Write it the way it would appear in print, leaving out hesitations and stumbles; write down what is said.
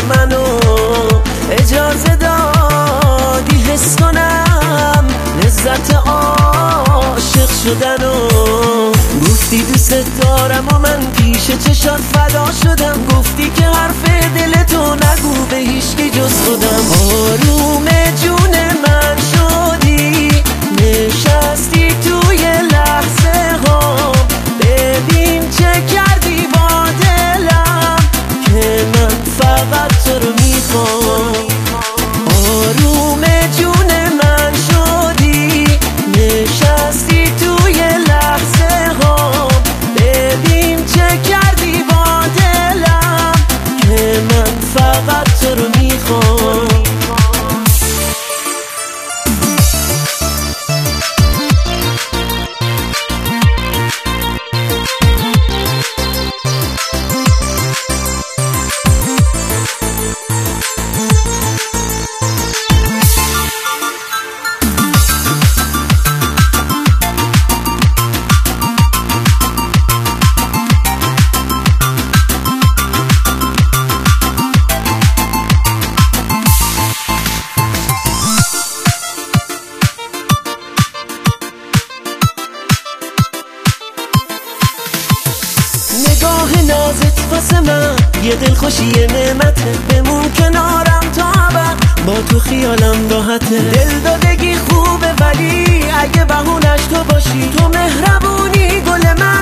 منو اجازه دادی حس کنم لذت عاشق شدنو. گفتی دوست دارم و من پیش چشات فدا شدم. گفتی که حرف دلتو نگو به هیچکی جز خودم. آروم جون من شدی نشستی توی لحظه ها. ببین چه کردی با دلم که من فقط تو رو میخوام. آروم جون من شدی نشستی توی لحظه ها. ببین چه کردی با دلم که من فقط تو رو میخوام. نگاه نازت واسه من یه دلخوشی نعمته. بمون کنارم تا ابد با تو خیالم راحته. دل دادگی خوبه ولی اگه بهونش تو باشی. تو مهربونی گل من